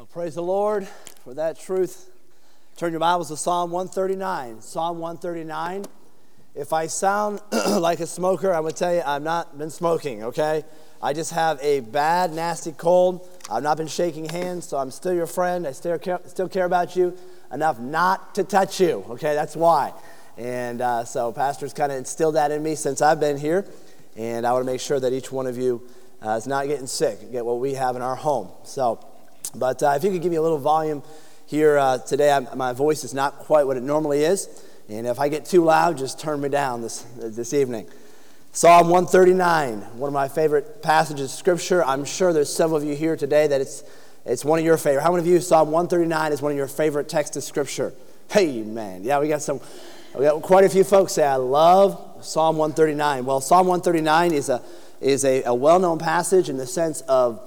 Praise the Lord for that truth. Turn your Bibles to Psalm 139. Psalm 139. If I sound like a smoker, I would tell you I've not been smoking, okay? I just have a bad, nasty cold. I've not been shaking hands, so I'm still your friend. I still care about you enough not to touch you, okay? That's why. And so Pastor's kind of instilled that in me since I've been here. And I want to make sure that each one of you is not getting sick, get what we have in our home. But if you could give me a little volume here today, my voice is not quite what it normally is. And if I get too loud, just turn me down this evening. Psalm 139, one of my favorite passages of Scripture. I'm sure there's several of you here today that it's one of your favorite. How many of you Psalm 139 is one of your favorite texts of Scripture? Hey, man. Yeah, we got quite a few folks say, I love Psalm 139. Well, Psalm 139 is a well-known passage in the sense of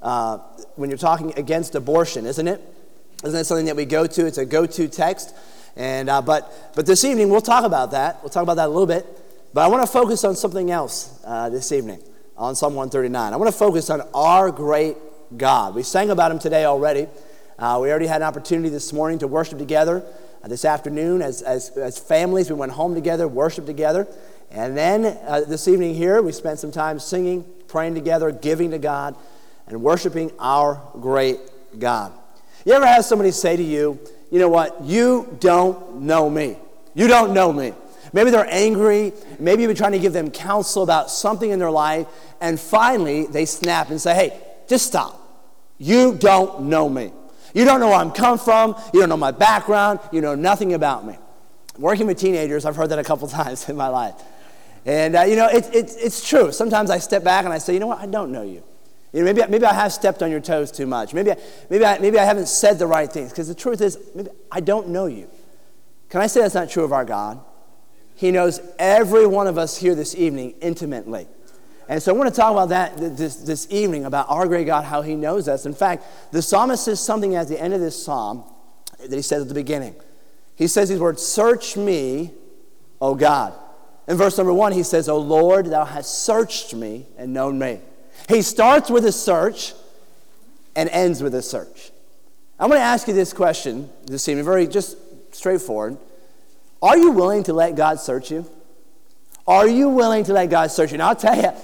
when you're talking against abortion, isn't it? Isn't it something that we go to? It's a go-to text. And but this evening, we'll talk about that. We'll talk about that a little bit. But I want to focus on something else this evening on Psalm 139. I want to focus on our great God. We sang about him today already. We already had an opportunity this morning to worship together. This afternoon, as families, we went home together, worshiped together. And then this evening here, we spent some time singing, praying together, giving to God, and worshiping our great God. You ever have somebody say to you, you know what, you don't know me. You don't know me. Maybe they're angry. Maybe you've been trying to give them counsel about something in their life, and finally they snap and say, hey, just stop. You don't know me. You don't know where I'm come from. You don't know my background. You know nothing about me. Working with teenagers, I've heard that a couple times in my life. And, it's true. Sometimes I step back and I say, you know what, I don't know you. You know, maybe I have stepped on your toes too much. Maybe I haven't said the right things. Because the truth is, maybe I don't know you. Can I say that's not true of our God? He knows every one of us here this evening intimately. And so I want to talk about that this evening, about our great God, how he knows us. In fact, the psalmist says something at the end of this psalm that he says at the beginning. He says these words, search me, O God. In verse number 1, he says, O Lord, thou hast searched me and known me. He starts with a search and ends with a search. I'm going to ask you this question this evening, very just straightforward. Are you willing to let God search you? Are you willing to let God search you? Now, I'll tell you,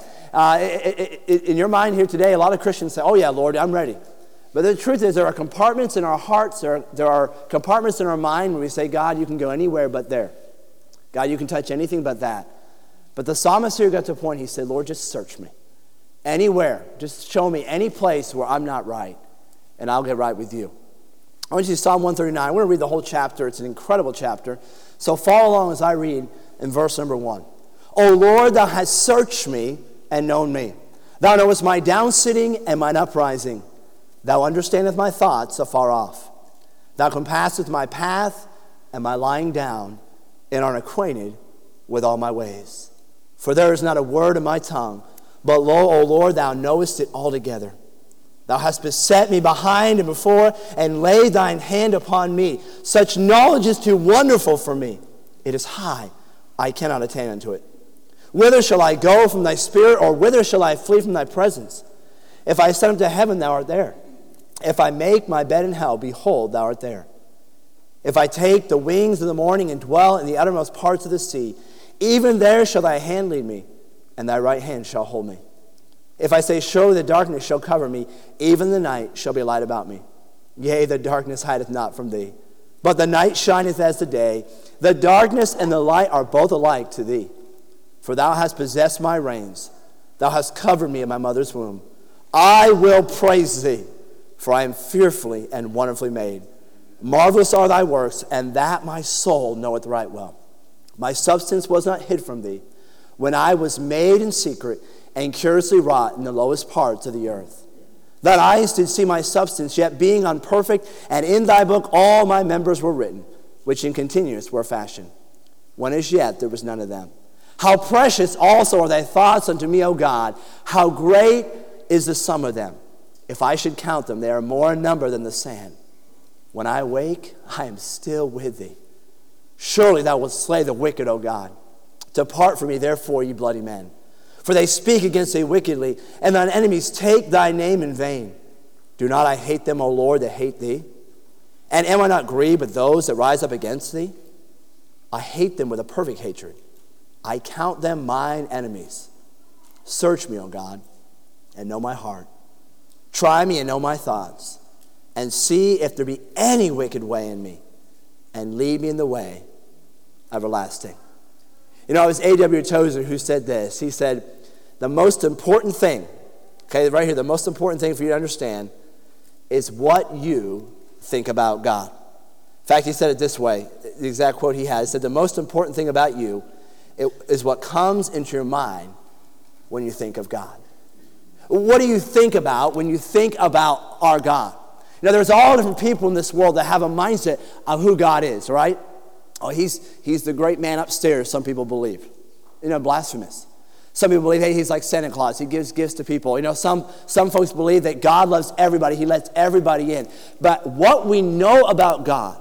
in your mind here today, a lot of Christians say, oh yeah, Lord, I'm ready. But the truth is there are compartments in our hearts, there are compartments in our mind where we say, God, you can go anywhere but there. God, you can touch anything but that. But the psalmist here got to a point, he said, Lord, just search me. Anywhere. Just show me any place where I'm not right, and I'll get right with you. I want you to see Psalm 139. I want to read the whole chapter. It's an incredible chapter. So follow along as I read in verse number 1. O Lord, thou hast searched me and known me. Thou knowest my downsitting and mine uprising. Thou understandest my thoughts afar off. Thou compassest my path and my lying down, and art acquainted with all my ways. For there is not a word in my tongue, but lo, O Lord, thou knowest it altogether. Thou hast beset me behind and before, and laid thine hand upon me. Such knowledge is too wonderful for me. It is high, I cannot attain unto it. Whither shall I go from thy spirit, or whither shall I flee from thy presence? If I ascend up to heaven, thou art there. If I make my bed in hell, behold, thou art there. If I take the wings of the morning and dwell in the uttermost parts of the sea, even there shall thy hand lead me, and thy right hand shall hold me. If I say, surely the darkness shall cover me, even the night shall be light about me. Yea, the darkness hideth not from thee, but the night shineth as the day. The darkness and the light are both alike to thee. For thou hast possessed my reins. Thou hast covered me in my mother's womb. I will praise thee, for I am fearfully and wonderfully made. Marvelous are thy works, and that my soul knoweth right well. My substance was not hid from thee, when I was made in secret and curiously wrought in the lowest parts of the earth. Thine eyes did see my substance, yet being unperfect, and in thy book all my members were written, which in continuance were fashioned, when as yet there was none of them. How precious also are thy thoughts unto me, O God! How great is the sum of them! If I should count them, they are more in number than the sand. When I awake, I am still with thee. Surely thou wilt slay the wicked, O God. Depart from me, therefore, ye bloody men. For they speak against thee wickedly, and thine enemies take thy name in vain. Do not I hate them, O Lord, that hate thee? And am I not grieved with those that rise up against thee? I hate them with a perfect hatred. I count them mine enemies. Search me, O God, and know my heart. Try me and know my thoughts, and see if there be any wicked way in me, and lead me in the way everlasting. You know, it was A.W. Tozer who said this. He said, the most important thing, okay, right here, the most important thing for you to understand is what you think about God. In fact, he said it this way, the exact quote he had. He said, the most important thing about you is what comes into your mind when you think of God. What do you think about when you think about our God? You know, there's all different people in this world that have a mindset of who God is, right? Oh, he's the great man upstairs, some people believe. You know, blasphemous. Some people believe, hey, he's like Santa Claus. He gives gifts to people. You know, some folks believe that God loves everybody. He lets everybody in. But what we know about God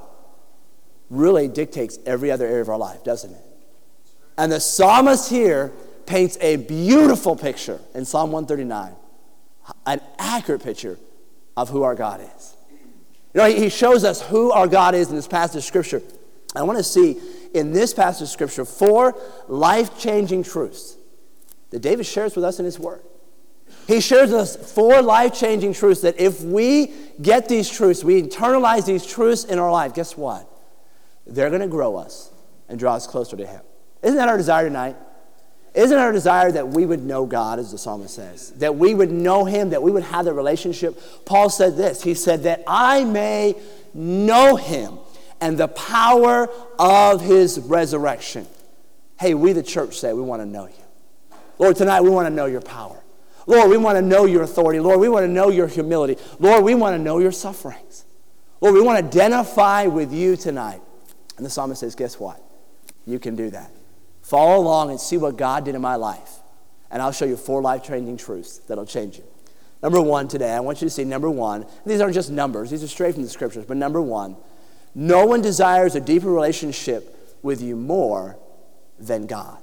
really dictates every other area of our life, doesn't it? And the psalmist here paints a beautiful picture in Psalm 139, an accurate picture of who our God is. You know, he shows us who our God is in this passage of Scripture. I want to see in this passage of Scripture 4 life-changing truths that David shares with us in his Word. He shares with us 4 life-changing truths that if we get these truths, we internalize these truths in our life, guess what? They're going to grow us and draw us closer to Him. Isn't that our desire tonight? Isn't our desire that we would know God, as the psalmist says? That we would know Him, that we would have that relationship? Paul said this. He said, that I may know Him and the power of His resurrection. Hey, we the church say we want to know You. Lord, tonight we want to know Your power. Lord, we want to know Your authority. Lord, we want to know Your humility. Lord, we want to know Your sufferings. Lord, we want to identify with You tonight. And the psalmist says, guess what? You can do that. Follow along and see what God did in my life. And I'll show you 4 life-changing truths that'll change you. Number 1 today, I want you to see number 1. These aren't just numbers. These are straight from the Scriptures. But number 1, no one desires a deeper relationship with you more than God.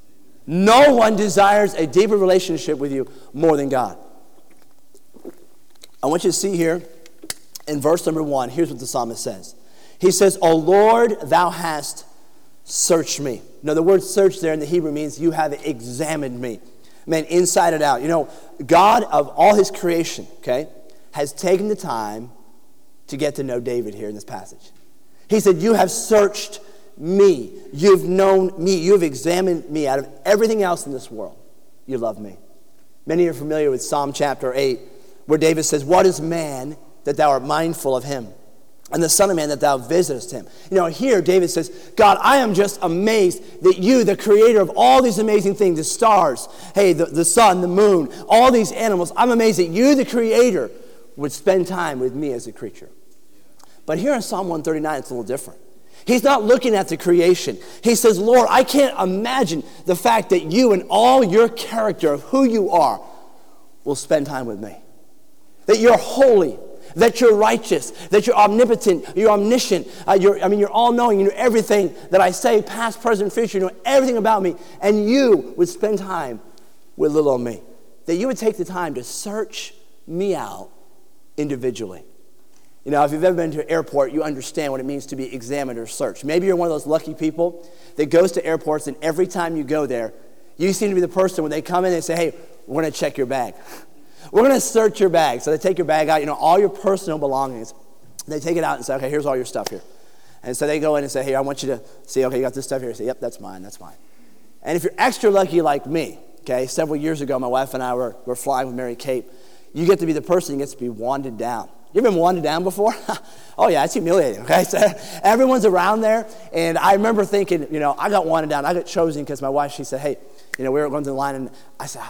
No one desires a deeper relationship with you more than God. I want you to see here in verse number 1, here's what the psalmist says. He says, O Lord, Thou hast searched me. Now, the word search there in the Hebrew means you have examined me. Man, inside and out. You know, God of all His creation, okay, has taken the time to get to know David here in this passage. He said, you have searched me. You've known me. You've examined me. Out of everything else in this world, you love me. Many are familiar with Psalm chapter 8, where David says, what is man that Thou art mindful of him? And the Son of Man that Thou visitest him. You know, here David says, God, I am just amazed that You, the creator of all these amazing things, the stars, hey, the sun, the moon, all these animals, I'm amazed that You, the creator, would spend time with me as a creature. But here in Psalm 139, it's a little different. He's not looking at the creation. He says, Lord, I can't imagine the fact that You and all Your character of who You are will spend time with me. That You're holy, that You're righteous, that You're omnipotent, You're omniscient, You're all-knowing, You know everything that I say, past, present, future, You know everything about me, and You would spend time with little old me. That You would take the time to search me out individually. You know, if you've ever been to an airport, you understand what it means to be examined or searched. Maybe you're one of those lucky people that goes to airports, and every time you go there, you seem to be the person when they come in and say, hey, we're going to check your bag. We're going to search your bag. So they take your bag out, you know, all your personal belongings. They take it out and say, okay, here's all your stuff here. And so they go in and say, hey, I want you to see, okay, you got this stuff here. Say, yep, that's mine, that's mine. And if you're extra lucky like me, okay, several years ago, my wife and I were flying with Mary Kate. You get to be the person who gets to be wanded down. You ever been wanded down before? Oh, yeah, it's humiliating, okay? So everyone's around there, and I remember thinking, you know, I got wanded down. I got chosen because my wife, she said, hey, you know, we were going through the line, and I said,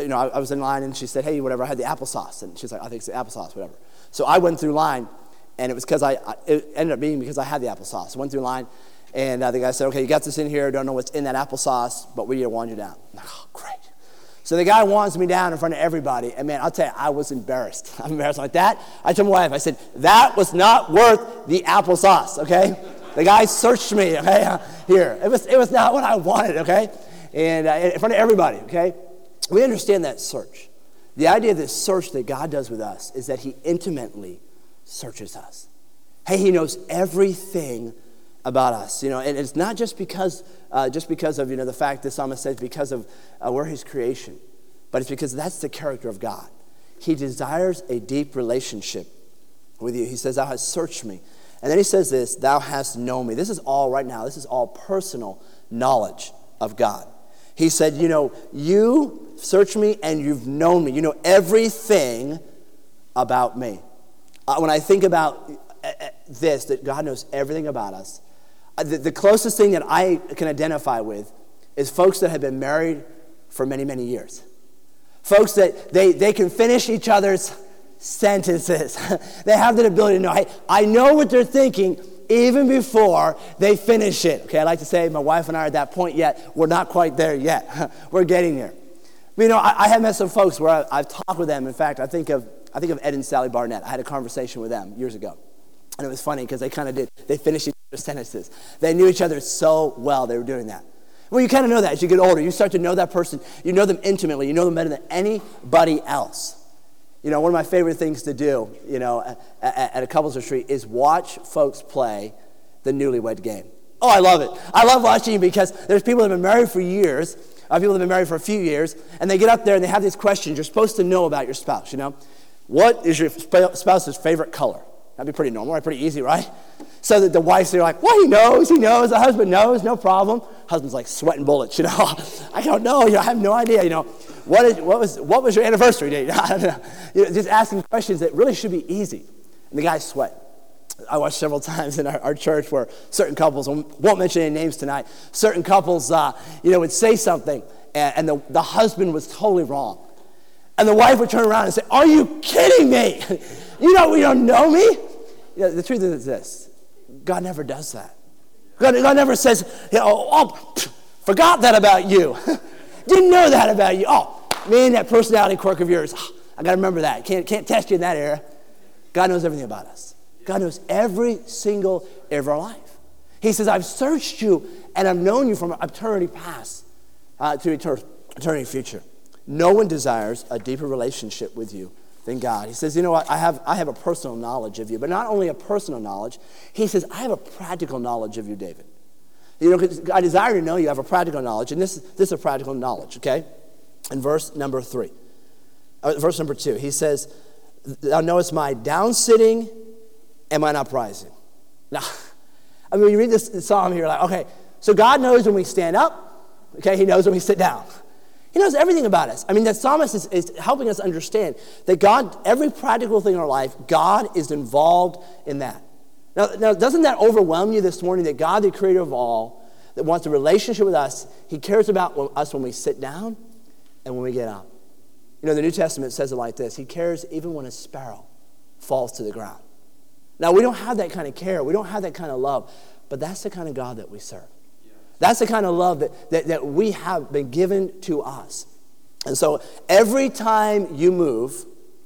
I was in line, and she said, hey, whatever, I had the applesauce. And she's like, I think it's the applesauce, whatever. So I went through line, and it was because it ended up being because I had the applesauce. I went through line, and the guy said, okay, you got this in here. Don't know what's in that applesauce, but we need to wand you down. I'm like, oh, great. So the guy wands me down in front of everybody, and man, I'll tell you, I was embarrassed. I'm embarrassed like that. I told my wife, I said, that was not worth the applesauce, okay? The guy searched me, okay? Here, it was not what I wanted, okay? And in front of everybody, okay? We understand that search. The idea of this search that God does with us is that he intimately searches us. Hey, he knows everything about us, and it's not just because of, the fact the psalmist says because of we're his creation, but it's because that's the character of God. He desires a deep relationship with you. He says, thou hast searched me. And then he says this, thou hast known me. This is all right now. This is all personal knowledge of God. He said, you search me and you've known me. You know everything about me. When I think about this, that God knows everything about us, the closest thing that I can identify with is folks that have been married for many, many years. Folks that they can finish each other's sentences. They have that ability to know, hey, I know what they're thinking even before they finish it. Okay, I like to say my wife and I are at that point yet. We're not quite there yet. We're getting there. I have met some folks where I've talked with them. In fact, I think of Ed and Sally Barnett. I had a conversation with them years ago. And it was funny because they kind of did. They finished each other's sentences. They knew each other so well they were doing that. Well, you kind of know that as you get older. You start to know that person. You know them intimately. You know them better than anybody else. One of my favorite things to do, at a couples retreat is watch folks play the newlywed game. Oh, I love it. I love watching it because there's people that have been married for years, people that have been married for a few years, and they get up there and they have these questions you're supposed to know about your spouse, What is your spouse's favorite color? That'd be pretty normal, right? Pretty easy, right? So that the wife's there like, well, he knows. The husband knows, no problem. Husband's like sweating bullets, I don't know, I have no idea, what was your anniversary date? I don't know. Just asking questions that really should be easy. And the guys sweat. I watched several times in our church where certain couples, won't mention any names tonight, certain couples, would say something and the husband was totally wrong. And the wife would turn around and say, are you kidding me? You don't know me? The truth is this. God never does that. God never says, forgot that about you. Didn't know that about you. Oh, man, that personality quirk of yours. I got to remember that. Can't test you in that area. God knows everything about us. God knows every single area of our life. He says, I've searched you and I've known you from eternity past to eternity future. No one desires a deeper relationship with you than God. He says, I have a personal knowledge of you, but not only a personal knowledge. He says, I have a practical knowledge of you, David. I desire to know you. I have a practical knowledge, and this is a practical knowledge, okay? In verse number 2, he says, thou knowest my down sitting and mine uprising. Now, when you read this psalm here, you're like, okay, so God knows when we stand up, okay? He knows when we sit down. He knows everything about us. The psalmist is helping us understand that God, every practical thing in our life, God is involved in that. Now, doesn't that overwhelm you this morning that God, the creator of all, that wants a relationship with us, he cares about us when we sit down and when we get up? The New Testament says it like this. He cares even when a sparrow falls to the ground. Now, we don't have that kind of care. We don't have that kind of love. But that's the kind of God that we serve. That's the kind of love that we have been given to us. And so every time you move,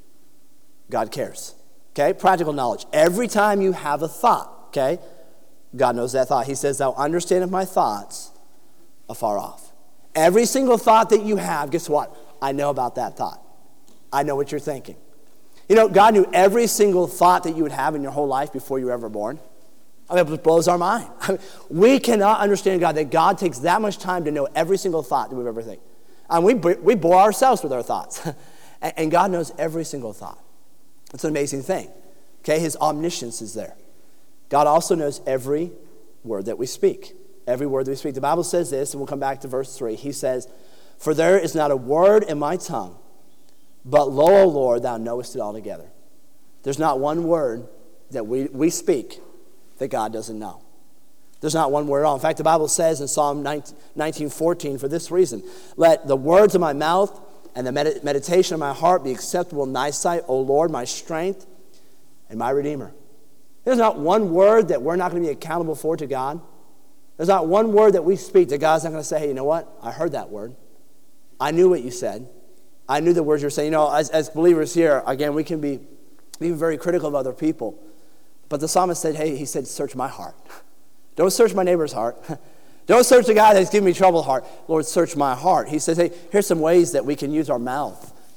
God cares. Okay? Practical knowledge. Every time you have a thought, okay? God knows that thought. He says, thou understandest my thoughts afar off. Every single thought that you have, guess what? I know about that thought. I know what you're thinking. God knew every single thought that you would have in your whole life before you were ever born. It blows our mind. We cannot understand God, that God takes that much time to know every single thought that we've ever think. We bore ourselves with our thoughts. And God knows every single thought. It's an amazing thing. Okay, his omniscience is there. God also knows every word that we speak. Every word that we speak. The Bible says this, and we'll come back to verse 3. He says, for there is not a word in my tongue, but lo, O Lord, thou knowest it altogether. There's not one word that we speak that God doesn't know. There's not one word at all. In fact, the Bible says in Psalm 19:14, for this reason, let the words of my mouth and the meditation of my heart be acceptable in thy sight, O Lord, my strength and my Redeemer. There's not one word that we're not going to be accountable for to God. There's not one word that we speak that God's not going to say, hey, you know what? I heard that word. I knew what you said. I knew the words you were saying. As believers here, again, we can be very critical of other people. But the psalmist said, hey, he said, search my heart. Don't search my neighbor's heart. Don't search the guy that's giving me trouble heart. Lord, search my heart. He says, hey, here's some ways that we can use our mouth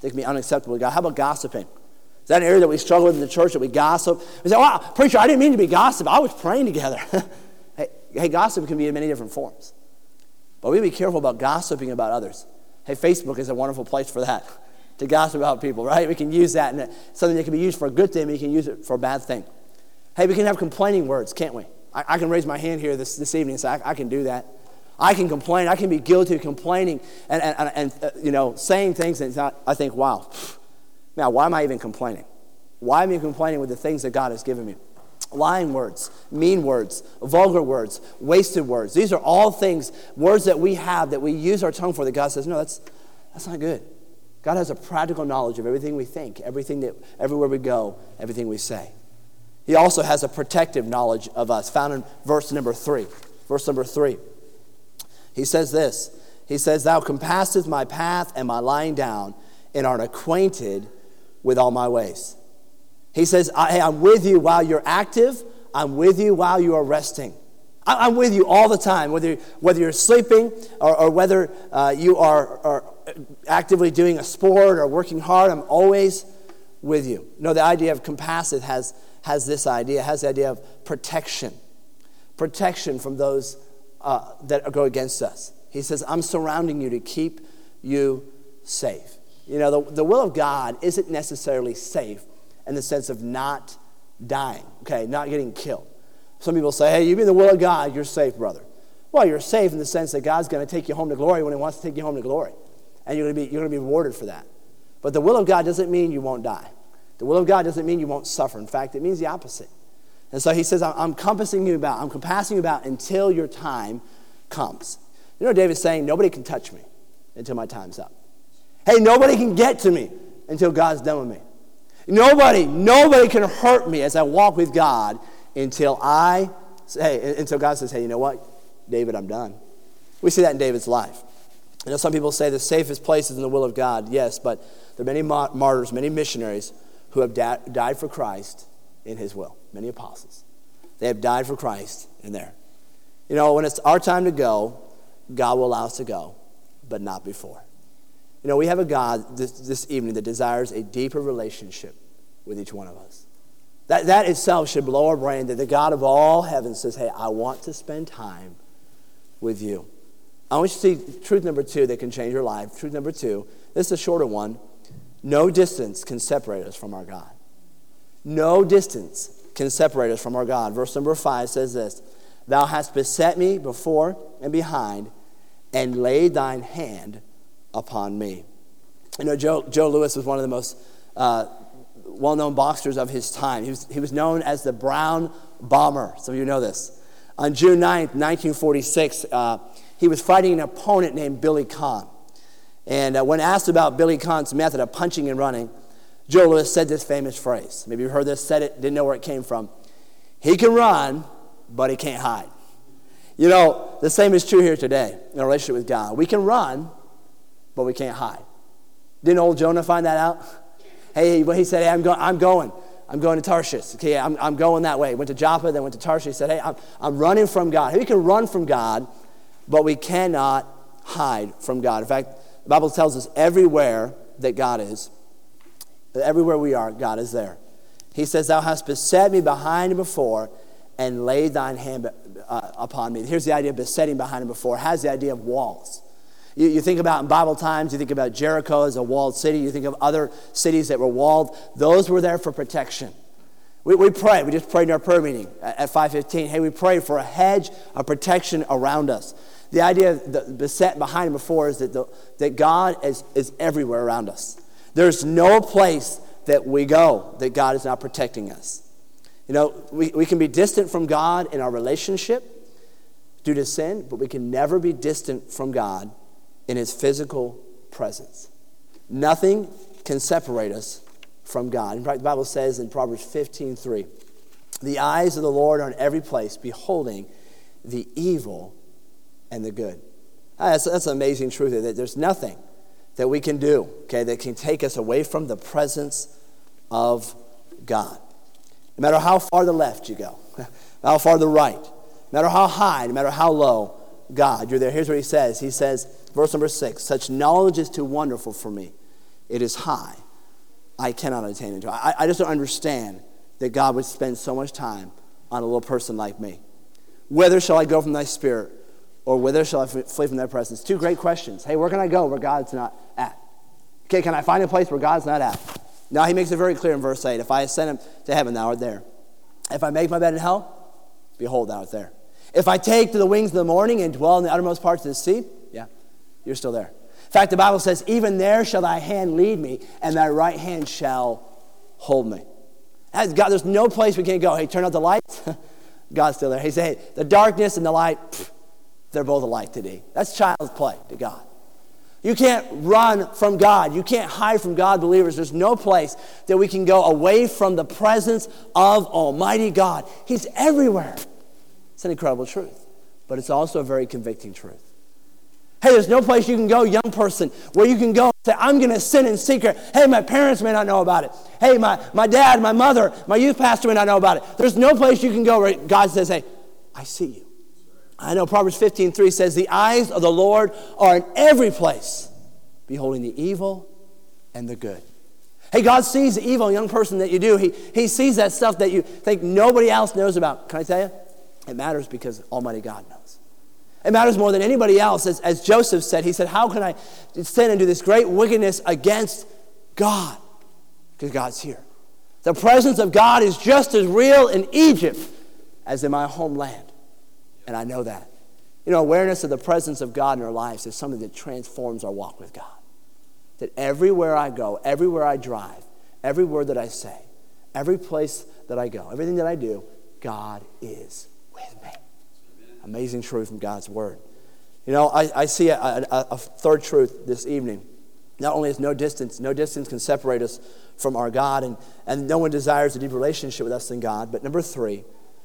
that can be unacceptable to God. How about gossiping? Is that an area that we struggle with in the church, that we gossip? We say, wow, preacher, I didn't mean to be gossip. I was praying together. Hey, gossip can be in many different forms. But we be careful about gossiping about others. Hey, Facebook is a wonderful place for that, to gossip about people, right? We can use that, and something that can be used for a good thing, but you can use it for a bad thing. Hey, we can have complaining words, can't we? I can raise my hand here this evening and say, I can do that. I can complain. I can be guilty of complaining and saying things that I think, wow, now why am I even complaining? Why am I complaining with the things that God has given me? Lying words, mean words, vulgar words, wasted words. These are all things, words that we have, that we use our tongue for, that God says, no, that's not good. God has a practical knowledge of everything we think, everywhere we go, everything we say. He also has a protective knowledge of us, found in verse number 3. Verse number 3. He says this. He says, thou compassest my path and my lying down, and art acquainted with all my ways. He says, hey, I'm with you while you're active. I'm with you while you are resting. I'm with you all the time, whether you're sleeping or whether you are actively doing a sport or working hard. I'm always with you. The idea of compasseth has this idea, has the idea of protection from those that go against us. He says, I'm surrounding you to keep you safe. The will of God isn't necessarily safe in the sense of not dying, okay, not getting killed. Some people say, hey, you be in the will of God, you're safe, brother. Well, you're safe in the sense that God's going to take you home to glory when he wants to take you home to glory. And you're going to be rewarded for that. But the will of God doesn't mean you won't die. The will of God doesn't mean you won't suffer. In fact, it means the opposite. And so he says, I'm compassing you about until your time comes. David's saying, nobody can touch me until my time's up. Hey, nobody can get to me until God's done with me. Nobody can hurt me as I walk with God until God says, hey, you know what? David, I'm done. We see that in David's life. Some people say the safest place is in the will of God. Yes, but there are many martyrs, many missionaries who have died for Christ in his will. Many apostles. They have died for Christ in there. When it's our time to go, God will allow us to go, but not before. We have a God this evening that desires a deeper relationship with each one of us. That itself should blow our brain, that the God of all heaven says, hey, I want to spend time with you. I want you to see truth number 2 that can change your life. Truth number 2, this is a shorter one. No distance can separate us from our God. No distance can separate us from our God. Verse number 5 says this, thou hast beset me before and behind, and laid thine hand upon me. Joe Louis was one of the most well-known boxers of his time. He was known as the Brown Bomber. Some of you know this. On June 9th, 1946, he was fighting an opponent named Billy Conn. And when asked about Billy Conn's method of punching and running, Joe Louis said this famous phrase. Maybe you heard this, said it, didn't know where it came from. He can run, but he can't hide. The same is true here today in our relationship with God. We can run, but we can't hide. Didn't old Jonah find that out? Hey, he said, hey, I'm going to Tarshish. Okay, I'm going that way. Went to Joppa, then went to Tarshish. He said, hey, I'm running from God. We can run from God, but we cannot hide from God. In fact, the Bible tells us everywhere that God is, everywhere we are, God is there. He says, thou hast beset me behind and before, and laid thine hand upon me. Here's the idea of besetting behind and before. It has the idea of walls. You think about in Bible times, you think about Jericho as a walled city. You think of other cities that were walled. Those were there for protection. We pray. We just prayed in our prayer meeting at 5:15. Hey, we pray for a hedge of protection around us. The idea of the beset behind and before is that God is everywhere around us. There's no place that we go that God is not protecting us. We can be distant from God in our relationship due to sin, but we can never be distant from God in his physical presence. Nothing can separate us from God. In fact, the Bible says in Proverbs 15:3, the eyes of the Lord are in every place, beholding the evil and the good. That's an amazing truth, that there's nothing that we can do, that can take us away from the presence of God. No matter how far to the left you go, no matter how far to the right, no matter how high, no matter how low, God, you're there. Here's what he says. He says, verse number 6, such knowledge is too wonderful for me. It is high. I cannot attain into it. I just don't understand that God would spend so much time on a little person like me. Whither shall I go from thy spirit? Or whither shall I flee from thy presence? Two great questions. Hey, where can I go where God's not at? Okay, can I find a place where God's not at? Now, he makes it very clear in verse 8. If I ascend him to heaven, thou art there. If I make my bed in hell, behold, thou art there. If I take to the wings of the morning and dwell in the uttermost parts of the sea, yeah, you're still there. In fact, the Bible says, even there shall thy hand lead me, and thy right hand shall hold me. God, there's no place we can't go. Hey, turn out the lights. God's still there. He said, hey, the darkness and the light, they're both alike today. That's child's play to God. You can't run from God. You can't hide from God, believers. There's no place that we can go away from the presence of Almighty God. He's everywhere. It's an incredible truth, but it's also a very convicting truth. Hey, there's no place you can go, young person, where you can go and say, I'm going to sin in secret. Hey, my parents may not know about it. Hey, my dad, my mother, my youth pastor may not know about it. There's no place you can go where God says, hey, I see you. I know Proverbs 15:3 says, the eyes of the Lord are in every place, beholding the evil and the good. Hey, God sees the evil, young person, that you do. He sees that stuff that you think nobody else knows about. Can I tell you? It matters because Almighty God knows. It matters more than anybody else. As Joseph said, he said, how can I sin and do this great wickedness against God? Because God's here. The presence of God is just as real in Egypt as in my homeland. And I know that. You know, awareness of the presence of God in our lives is something that transforms our walk with God. That everywhere I go, everywhere I drive, every word that I say, every place that I go, everything that I do, God is with me. Amazing truth from God's word. You know, I see a third truth this evening. Not only is no distance can separate us from our God, and no one desires a deep relationship with us than God, but number 3,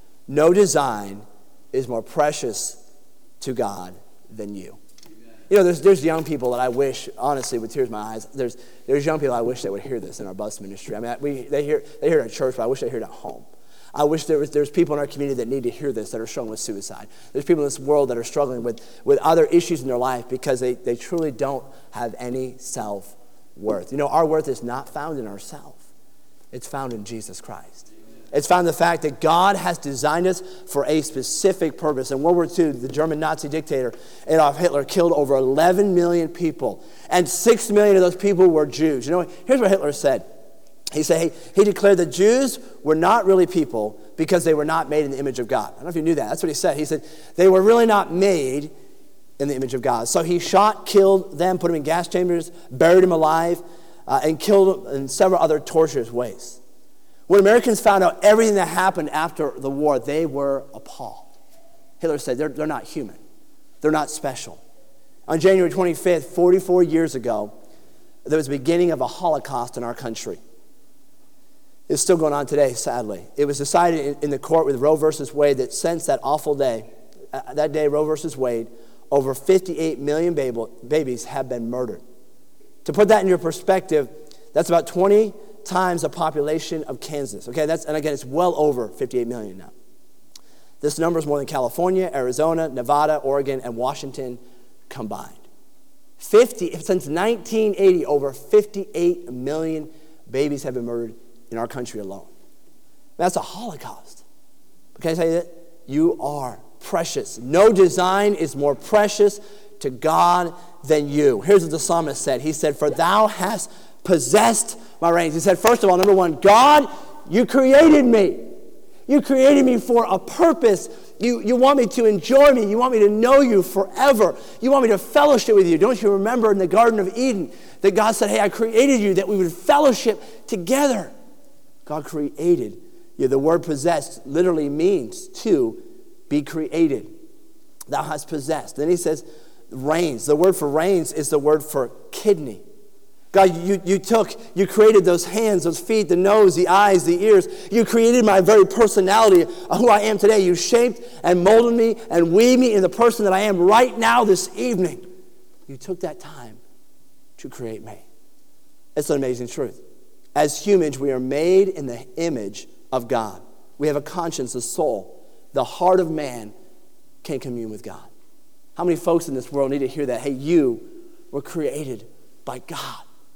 no design is more precious to God than you. Amen. You know, there's young people that I wish, honestly, with tears in my eyes, there's young people I wish they would hear this in our bus ministry. I mean, they hear it at church, but I wish they hear it at home. I wish there's people in our community that need to hear this, that are struggling with suicide. There's people in this world that are struggling with other issues in their life because they truly don't have any self-worth. You know, our worth is not found in ourselves. It's found in Jesus Christ. It's found in the fact that God has designed us for a specific purpose. In World War II, the German Nazi dictator Adolf Hitler killed over 11 million people, and 6 million of those people were Jews. You know, here's what Hitler said. He declared that Jews were not really people because they were not made in the image of God. I don't know if you knew that. That's what he said. He said they were really not made in the image of God. So he shot, killed them, put them in gas chambers, buried them alive, and killed them in several other torturous ways. When Americans found out everything that happened after the war, they were appalled. Hitler said they're not human. They're not special. On January 25th, 44 years ago, there was the beginning of a Holocaust in our country. It's still going on today, sadly. It was decided in the court with Roe versus Wade that since that awful day, Roe versus Wade, over 58 million babies have been murdered. To put that in your perspective, that's about 20 times the population of Kansas. Okay, and again, it's well over 58 million now. This number is more than California, Arizona, Nevada, Oregon, and Washington combined. Since 1980, over 58 million babies have been murdered in our country alone. That's a Holocaust. But can I tell you that? You are precious. No design is more precious to God than you. Here's what the psalmist said. He said, for thou hast possessed my reins. He said, first of all, number 1, God, you created me. You created me for a purpose. You want me to enjoy me. You want me to know you forever. You want me to fellowship with you. Don't you remember in the Garden of Eden that God said, hey, I created you that we would fellowship together. God created you. The word possessed literally means to be created. Thou hast possessed. Then he says reins. The word for reins is the word for kidney. God, you created those hands, those feet, the nose, the eyes, the ears. You created my very personality of who I am today. You shaped and molded me and weaved me in the person that I am right now this evening. You took that time to create me. It's an amazing truth. As humans, we are made in the image of God. We have a conscience, a soul. The heart of man can commune with God. How many folks in this world need to hear that? Hey, you were created by God.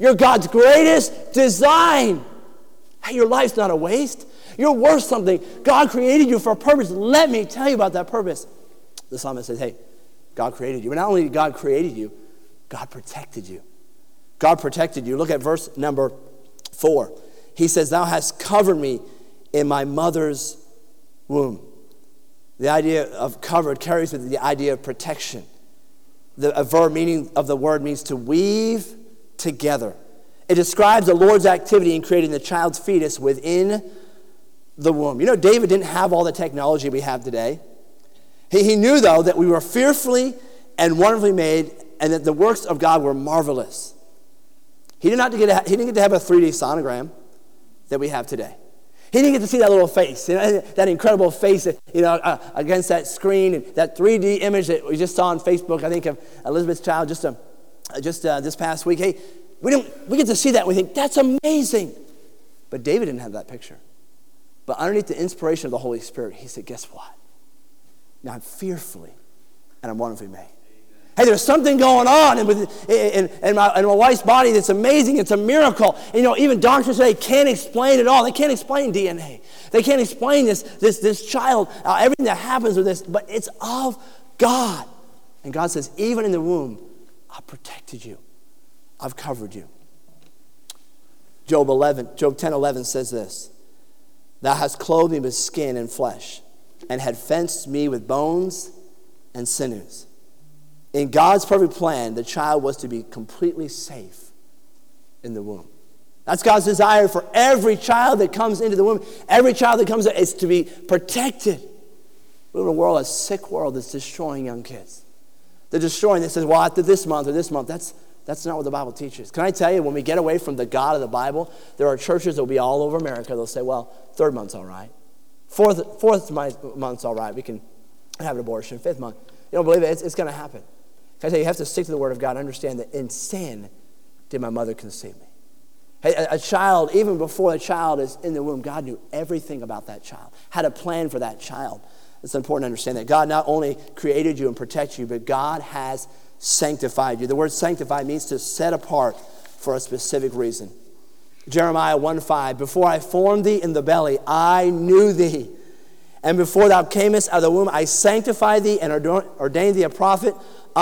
You're God's greatest design. Hey, your life's not a waste. You're worth something. God created you for a purpose. Let me tell you about that purpose. The psalmist says, hey, God created you. But not only did God created you, God protected you. God protected you. Look at verse number 4. He says, thou hast covered me in my mother's womb. The idea of covered carries with it the idea of protection. A verb meaning of the word means to weave together. It describes the Lord's activity in creating the child's fetus within the womb. You know, David didn't have all the technology we have today. He knew, though, that we were fearfully and wonderfully made and that the works of God were marvelous. He didn't get to have a 3D sonogram that we have today. He didn't get to see that little face, that incredible face, against that screen, and that 3D image that we just saw on Facebook, I think, of Elizabeth's child just this past week. Hey, we get to see that and we think, that's amazing. But David didn't have that picture. But underneath the inspiration of the Holy Spirit, he said, guess what? Now I'm fearfully and I'm wonderfully made. Hey, there's something going on in my wife's body that's amazing. It's a miracle. And, even doctors today can't explain it all. They can't explain DNA. They can't explain this child, everything that happens with this, but it's of God. And God says, even in the womb, I've protected you. I've covered you. Job 10:11 says this, thou hast clothed me with skin and flesh, and had fenced me with bones and sinews. In God's perfect plan, the child was to be completely safe in the womb. That's God's desire for every child that comes into the womb. Every child that comes in is to be protected. We live in a world, a sick world that's destroying young kids. They're destroying, that says, well, after this month or this month, that's not what the Bible teaches. Can I tell you, when we get away from the God of the Bible, there are churches that will be all over America. They'll say, well, 3rd month's all right. Fourth month's all right. We can have an abortion. 5th month. You don't believe it? It's going to happen. Can I tell you, you have to stick to the Word of God and understand that in sin did my mother conceive me. Hey, a child, even before the child is in the womb, God knew everything about that child, had a plan for that child. It's important to understand that God not only created you and protects you, but God has sanctified you. The word sanctified means to set apart for a specific reason. Jeremiah 1:5, before I formed thee in the belly, I knew thee. And before thou camest out of the womb, I sanctified thee and ordained thee a prophet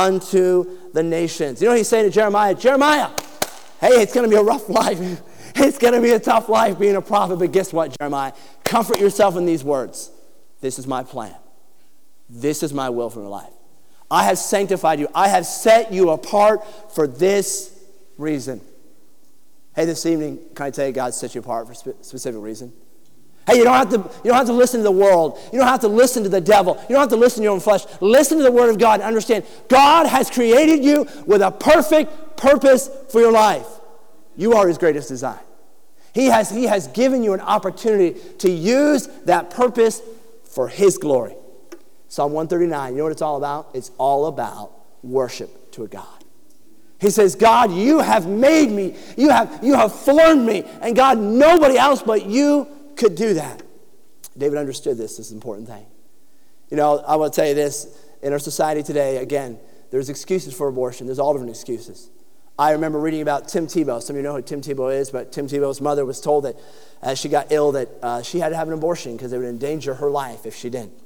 unto the nations. You know what he's saying to Jeremiah? Jeremiah, hey, it's going to be a rough life. It's going to be a tough life being a prophet. But guess what, Jeremiah? Comfort yourself in these words. This is my plan. This is my will for your life. I have sanctified you. I have set you apart for this reason. Hey, this evening, can I tell you God set you apart for a specific reason? Hey, you don't have to listen to the world. You don't have to listen to the devil. You don't have to listen to your own flesh. Listen to the Word of God and understand God has created you with a perfect purpose for your life. You are His greatest design. He has given you an opportunity to use that purpose for His glory. Psalm 139, you know what it's all about? It's all about worship to a God. He says, God, you have made me. You have formed me. And God, nobody else but you could do that. David understood this. This is an important thing. I will tell you this. In our society today, again, there's excuses for abortion. There's all different excuses. I remember reading about Tim Tebow. Some of you know who Tim Tebow is, but Tim Tebow's mother was told that as she got ill that she had to have an abortion because it would endanger her life if she didn't.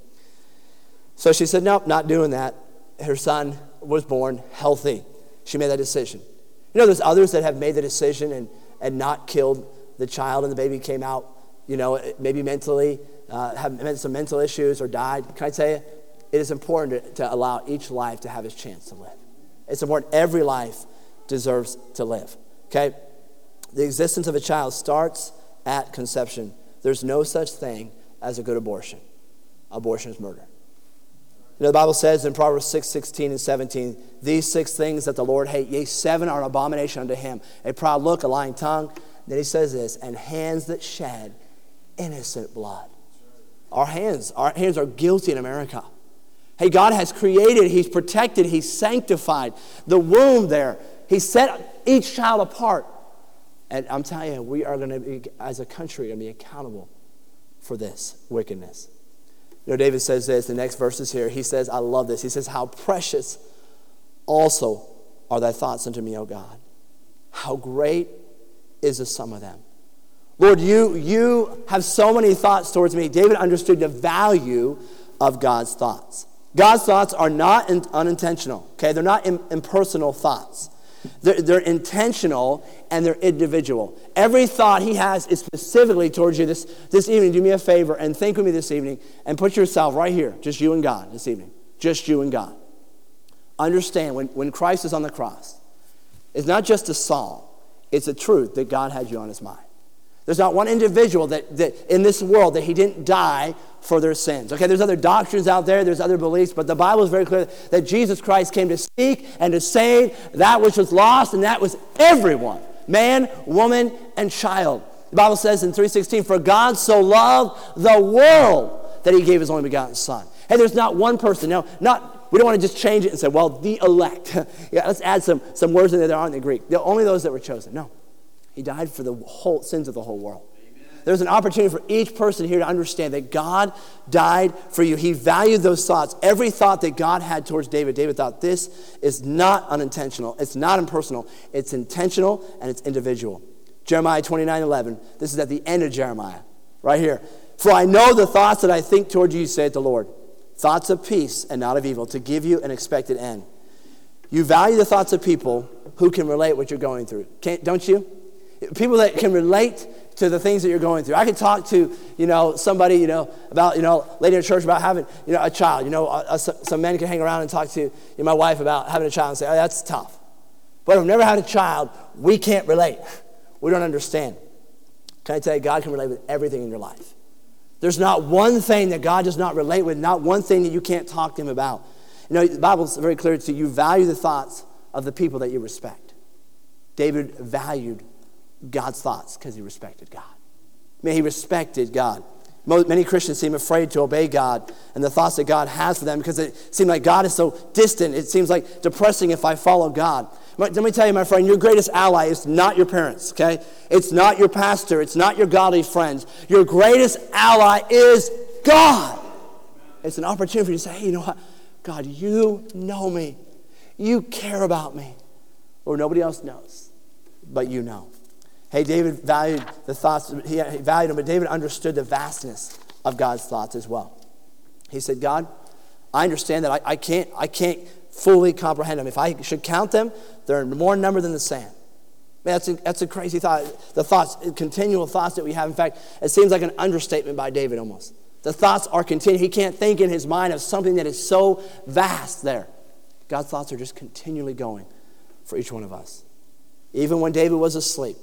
So she said, nope, not doing that. Her son was born healthy. She made that decision. There's others that have made the decision and not killed the child and the baby came out, maybe mentally, have some mental issues or died. Can I tell you, it is important to allow each life to have its chance to live. It's important. Every life deserves to live. Okay? The existence of a child starts at conception. There's no such thing as a good abortion. Abortion is murder. The Bible says in Proverbs 6:16 and 17, these 6 things that the Lord hate, yea, 7 are an abomination unto him. A proud look, a lying tongue. Then he says this, and hands that shed innocent blood. Our hands are guilty in America. Hey, God has created, He's protected, He's sanctified. The womb there, He set each child apart. And I'm telling you, we are going to be, as a country, going to be accountable for this wickedness. David says this, the next verses here. He says, I love this. He says, how precious also are thy thoughts unto me, O God. how great is the sum of them. Lord, you have so many thoughts towards me. David understood the value of God's thoughts. God's thoughts are not unintentional, okay? They're not impersonal thoughts. They're intentional and they're individual. Every thought he has is specifically towards you. This evening, do me a favor and think with me this evening and put yourself right here, just you and God this evening. Just you and God. Understand, when Christ is on the cross, it's not just a psalm. It's a truth that God had you on his mind. There's not one individual that in this world that he didn't die for their sins. Okay, there's other doctrines out there, there's other beliefs, but the Bible is very clear that Jesus Christ came to seek and to save that which was lost, and that was everyone, man, woman, and child. The Bible says in 3:16, for God so loved the world that he gave his only begotten Son. Hey, there's not one person. Now, we don't want to just change it and say, well, the elect. Yeah, let's add some words in there that aren't in the Greek. They're only those that were chosen. No. He died for the whole sins of the whole world. Amen. There's an opportunity for each person here to understand that God died for you. He valued those thoughts. Every thought that God had towards David, David thought this is not unintentional. It's not impersonal. It's intentional and it's individual. Jeremiah 29:11. This is at the end of Jeremiah, right here. For I know the thoughts that I think toward you, saith the Lord. Thoughts of peace and not of evil, to give you an expected end. You value the thoughts of people who can relate what you're going through. Don't you? People that can relate to the things that you're going through. I could talk to, somebody, about, lady in church about having, a child. Some men can hang around and talk to my wife about having a child and say, oh, that's tough. But if I've never had a child, we can't relate. We don't understand. Can I tell you, God can relate with everything in your life. There's not one thing that God does not relate with, not one thing that you can't talk to him about. The Bible's very clear to you value the thoughts of the people that you respect. David valued God's thoughts because he respected God. He respected God. Many Christians seem afraid to obey God and the thoughts that God has for them because it seems like God is so distant. It seems like depressing if I follow God. Let me tell you, my friend, your greatest ally is not your parents, okay? It's not your pastor. It's not your godly friends. Your greatest ally is God. It's an opportunity for you to say, hey, you know what? God, you know me. You care about me. Or nobody else knows, but you know. Hey, David valued the thoughts. He valued them, but David understood the vastness of God's thoughts as well. He said, God, I understand that I can't fully comprehend them. If I should count them, they're more number than the sand. Man, that's a crazy thought. The thoughts, continual thoughts that we have. In fact, it seems like an understatement by David almost. The thoughts are continual. He can't think in his mind of something that is so vast there. God's thoughts are just continually going for each one of us. Even when David was asleep,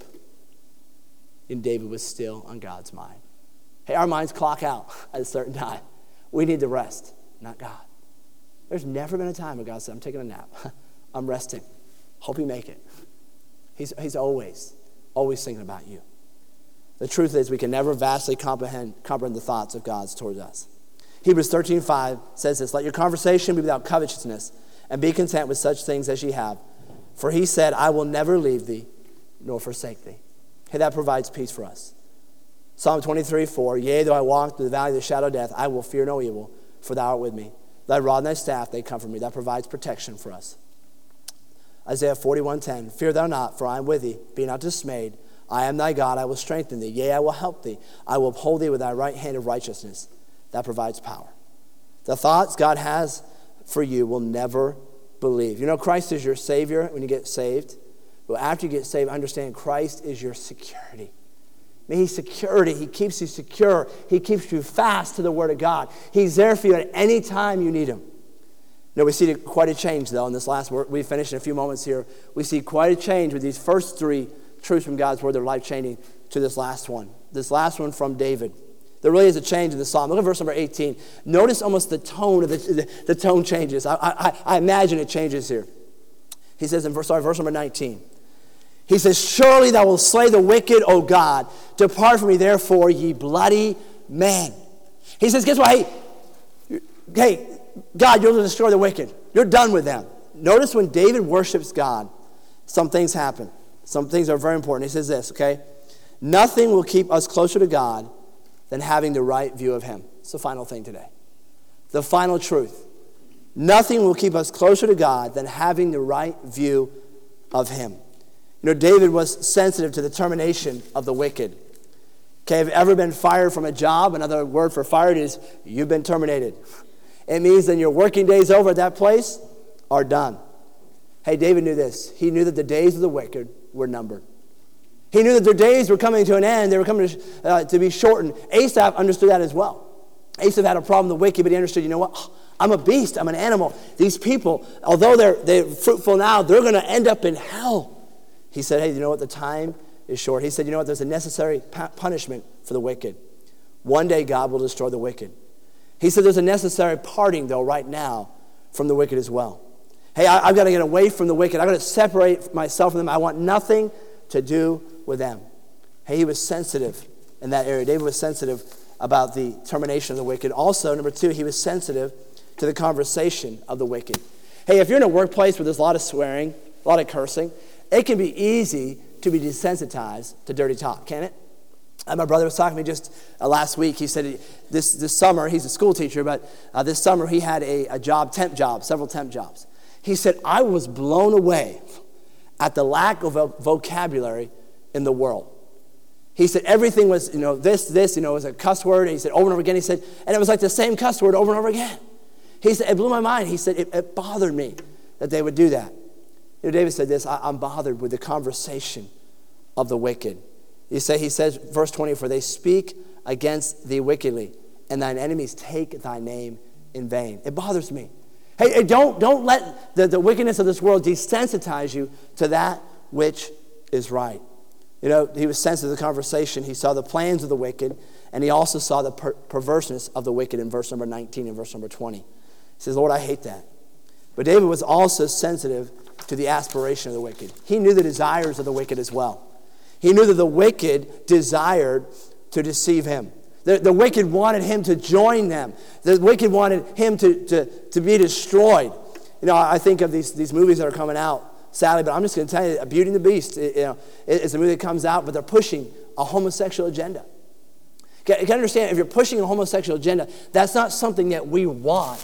and David was still on God's mind. Hey, our minds clock out at a certain time. We need to rest, not God. There's never been a time when God said, I'm taking a nap. I'm resting. Hope you make it. He's always thinking about you. The truth is we can never vastly comprehend the thoughts of God's towards us. Hebrews 13:5 says this, let your conversation be without covetousness, and be content with such things as ye have. For he said, I will never leave thee, nor forsake thee. Hey, that provides peace for us. Psalm 23:4, yea, though I walk through the valley of the shadow of death, I will fear no evil, for thou art with me. Thy rod and thy staff, they comfort me. That provides protection for us. Isaiah 41:10, fear thou not, for I am with thee. Be not dismayed. I am thy God, I will strengthen thee. Yea, I will help thee. I will uphold thee with thy right hand of righteousness. That provides power. The thoughts God has for you will never believe. Christ is your Savior when you get saved. But after you get saved, understand Christ is your security. He's security. He keeps you secure. He keeps you fast to the Word of God. He's there for you at any time you need Him. We see quite a change, though, in this last word. We finished in a few moments here. We see quite a change with these first three truths from God's Word that are life-changing to this last one. This last one from David. There really is a change in the psalm. Look at verse number 18. Notice almost the tone of the tone changes. I imagine it changes here. He says in verse number 19. He says, surely thou wilt slay the wicked, O God. Depart from me, therefore, ye bloody men. He says, guess what? Hey, God, you're going to destroy the wicked. You're done with them. Notice when David worships God, some things happen. Some things are very important. He says this, okay? Nothing will keep us closer to God than having the right view of Him. It's the final thing today. The final truth. Nothing will keep us closer to God than having the right view of Him. David was sensitive to the termination of the wicked. Okay, have you ever been fired from a job? Another word for fired is you've been terminated. It means that your working days over at that place are done. Hey, David knew this. He knew that the days of the wicked were numbered. He knew that their days were coming to an end. They were coming to be shortened. Asaph understood that as well. Asaph had a problem with the wicked, but he understood, you know what? I'm a beast. I'm an animal. These people, although they're fruitful now, they're going to end up in hell. He said, hey, you know what? The time is short. He said, you know what? There's a necessary punishment for the wicked. One day God will destroy the wicked. He said there's a necessary parting, though, right now from the wicked as well. Hey, I've got to get away from the wicked. I've got to separate myself from them. I want nothing to do with them. Hey, he was sensitive in that area. David was sensitive about the termination of the wicked. Also, number two, he was sensitive to the conversation of the wicked. Hey, if you're in a workplace where there's a lot of swearing, a lot of cursing, it can be easy to be desensitized to dirty talk, can't it? My brother was talking to me just last week. He said this summer, he's a school teacher, but this summer he had a temp job, several temp jobs. He said, I was blown away at the lack of vocabulary in the world. He said everything was, this, was a cuss word. And he said over and over again, he said, and it was like the same cuss word over and over again. He said, it blew my mind. He said, it bothered me that they would do that. David said this, I'm bothered with the conversation of the wicked. He says, verse 20, for they speak against thee wickedly, and thine enemies take thy name in vain. It bothers me. Hey, don't let the wickedness of this world desensitize you to that which is right. He was sensitive to the conversation. He saw the plans of the wicked, and he also saw the perverseness of the wicked in verse number 19 and verse number 20. He says, Lord, I hate that. But David was also sensitive to the aspiration of the wicked. He knew the desires of the wicked as well. He knew that the wicked desired to deceive him. The wicked wanted him to join them. The wicked wanted him to be destroyed. I think of these movies that are coming out, sadly, but I'm just going to tell you, Beauty and the Beast, it's a movie that comes out, but they're pushing a homosexual agenda. You can understand, if you're pushing a homosexual agenda, that's not something that we want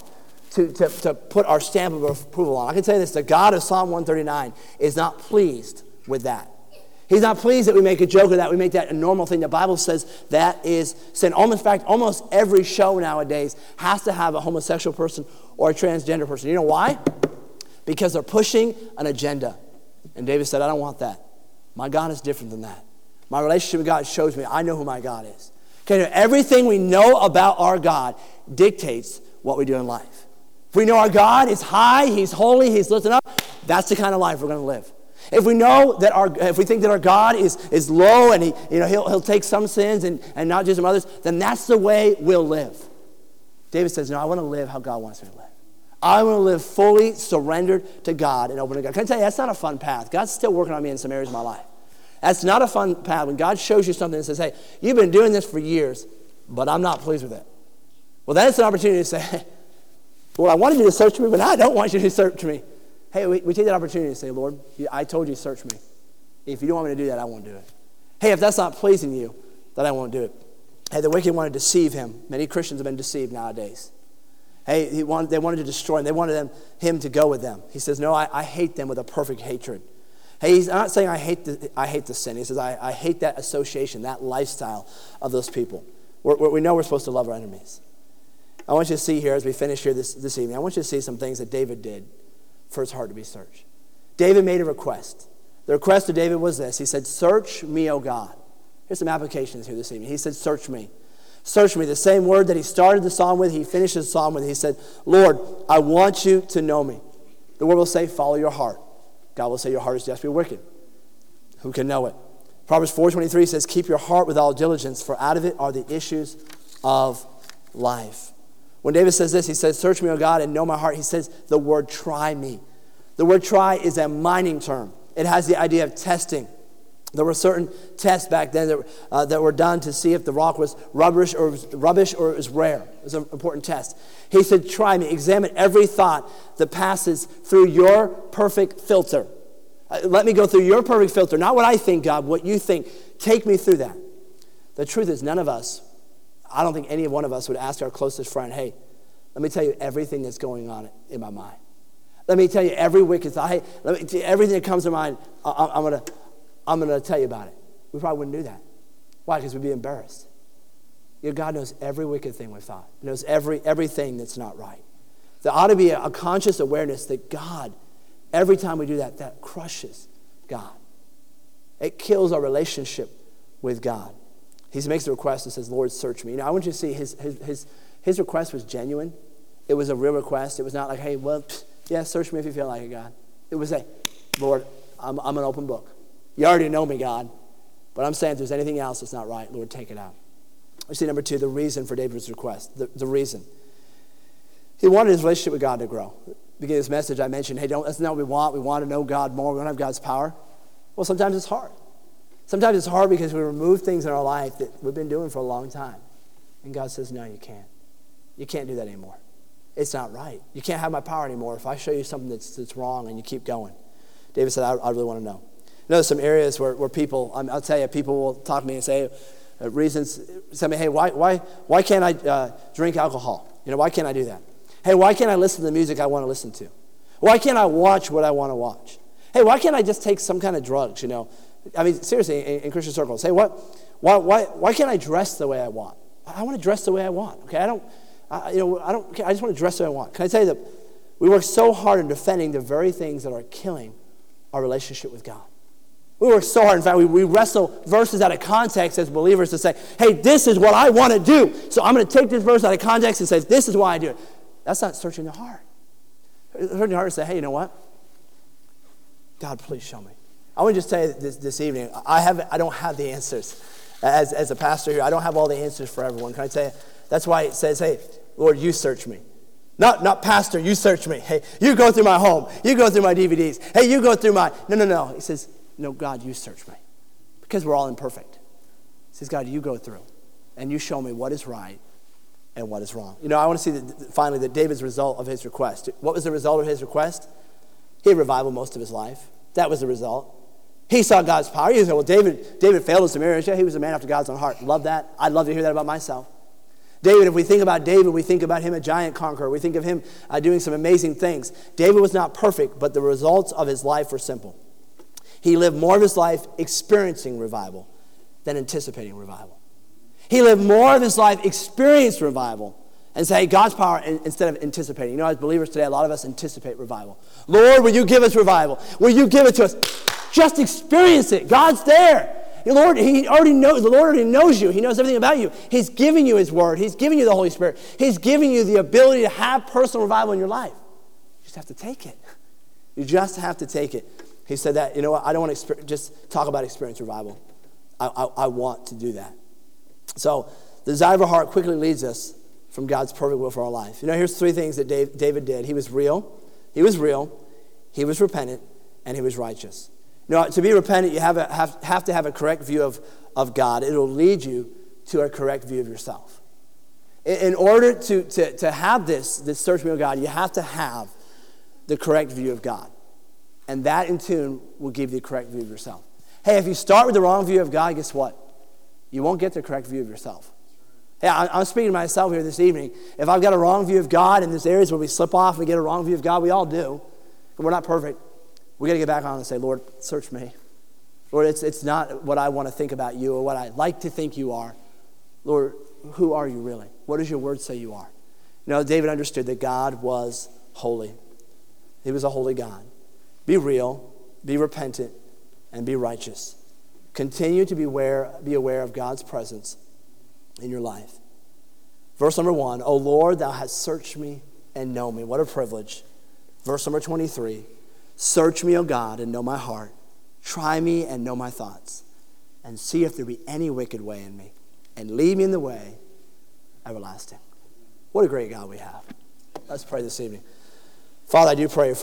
to put our stamp of approval on. I can tell you this, the God of Psalm 139 is not pleased with that. He's not pleased that we make a joke of that. We make that a normal thing. The Bible says that is sin. In fact, almost every show nowadays has to have a homosexual person or a transgender person. You know why? Because they're pushing an agenda. And David said, I don't want that. My God is different than that. My relationship with God shows me I know who my God is. Okay, everything we know about our God dictates what we do in life. If we know our God is high, He's holy, He's lifted up, that's the kind of life we're going to live. If we know that if we think that our God is low and He'll take some sins and not just some others, then that's the way we'll live. David says, no, I want to live how God wants me to live. I want to live fully surrendered to God and open to God. Can I tell you, that's not a fun path. God's still working on me in some areas of my life. That's not a fun path. When God shows you something and says, hey, you've been doing this for years, but I'm not pleased with it. Well, then it's an opportunity to say, well, I wanted you to search me, but I don't want you to search me. Hey, we take that opportunity to say, Lord, I told you to search me. If you don't want me to do that, I won't do it. Hey, if that's not pleasing you, then I won't do it. Hey, the wicked want to deceive him. Many Christians have been deceived nowadays. Hey, they wanted to destroy him. They wanted him to go with them. He says, no, I hate them with a perfect hatred. Hey, he's not saying I hate the sin. He says, I hate that association, that lifestyle of those people. We know we're supposed to love our enemies. I want you to see here as we finish here this evening, I want you to see some things that David did for his heart to be searched. David made a request. The request of David was this. He said, search me, O God. Here's some applications here this evening. He said, search me. Search me. The same word that he started the psalm with, he finished the psalm with. He said, Lord, I want you to know me. The word will say, follow your heart. God will say your heart is desperately wicked. Who can know it? Proverbs 4:23 says, keep your heart with all diligence, for out of it are the issues of life. When David says this, he says, search me, O God, and know my heart. He says the word try me. The word try is a mining term. It has the idea of testing. There were certain tests back then that were done to see if the rock was rubbish or it was rare. It was an important test. He said, try me. Examine every thought that passes through your perfect filter. Let me go through your perfect filter. Not what I think, God, what you think. Take me through that. The truth is, none of us, I don't think any one of us would ask our closest friend, hey, let me tell you everything that's going on in my mind. Let me tell you every wicked thought. Hey, let me tell you everything that comes to mind. I'm I'm going to tell you about it. We probably wouldn't do that. Why? Because we'd be embarrassed. God knows every wicked thing we've thought. He knows everything that's not right. There ought to be a conscious awareness that God, every time we do that, that crushes God. It kills our relationship with God. He makes the request and says, Lord, search me. I want you to see his request was genuine. It was a real request. It was not like, hey, well, yeah, search me if you feel like it, God. It was a, Lord, I'm an open book. You already know me, God. But I'm saying if there's anything else that's not right, Lord, take it out. We see number 2, the reason for David's request. The reason. He wanted his relationship with God to grow. Beginning of this message, I mentioned, hey, that's not what we want. We want to know God more. We want to have God's power. Well, sometimes it's hard. Sometimes it's hard because we remove things in our life that we've been doing for a long time. And God says, no, you can't. You can't do that anymore. It's not right. You can't have my power anymore if I show you something that's wrong and you keep going. David said, I really want to know. There's some areas where people, I'll tell you, people will talk to me and say, reasons, tell me, hey, why can't I drink alcohol? Why can't I do that? Hey, why can't I listen to the music I want to listen to? Why can't I watch what I want to watch? Hey, why can't I just take some kind of drugs, I mean, seriously, in Christian circles. Hey, why can't I dress the way I want? I want to dress the way I want, okay? I just want to dress the way I want. Can I tell you that we work so hard in defending the very things that are killing our relationship with God? We work so hard. In fact, we wrestle verses out of context as believers to say, hey, this is what I want to do. So I'm going to take this verse out of context and say, this is why I do it. That's not searching the heart. Searching the heart and say, hey, you know what? God, please show me. I want to just tell you this evening, I don't have the answers. As a pastor here, I don't have all the answers for everyone. Can I tell you? That's why it says, hey, Lord, you search me. Not pastor, you search me. Hey, you go through my home. You go through my DVDs. Hey, you go through my... No. He says, no, God, you search me. Because we're all imperfect. He says, God, you go through. And you show me what is right and what is wrong. I want to see finally that David's result of his request. What was the result of his request? He had revival most of his life. That was the result. He saw God's power. You say, well, David failed in some areas. Yeah, he was a man after God's own heart. Love that. I'd love to hear that about myself. David, if we think about David, we think about him a giant conqueror. We think of him doing some amazing things. David was not perfect, but the results of his life were simple. He lived more of his life experiencing revival than anticipating revival. He lived more of his life experiencing revival and say, God's power instead of anticipating. As believers today, a lot of us anticipate revival. Lord, will you give us revival? Will you give it to us? Just experience it. God's there. Lord, the Lord already knows you. He knows everything about you. He's giving you his word. He's giving you the Holy Spirit. He's giving you the ability to have personal revival in your life. You just have to take it. You just have to take it. He said that, I don't want to just talk about experience revival. I want to do that. So the desire of our heart quickly leads us from God's perfect will for our life. Here's 3 things that David did. He was real, he was repentant, and he was righteous. To be repentant, you have to have a correct view of God. It'll lead you to a correct view of yourself. In order to have this search me of God, you have to have the correct view of God. And that in tune will give you the correct view of yourself. Hey, if you start with the wrong view of God, guess what? You won't get the correct view of yourself. Hey, I'm speaking to myself here this evening. If I've got a wrong view of God, and there's areas where we slip off and we get a wrong view of God, we all do. But we're not perfect. We got to get back on and say, Lord, search me. Lord, it's not what I want to think about you or what I like to think you are. Lord, who are you really? What does your word say you are? David understood that God was holy. He was a holy God. Be real, be repentant, and be righteous. Continue to be aware of God's presence in your life. Verse number 1, O Lord, thou hast searched me and know me. What a privilege. Verse number 23, search me, O God, and know my heart. Try me and know my thoughts. And see if there be any wicked way in me. And lead me in the way everlasting. What a great God we have. Let's pray this evening. Father, I do pray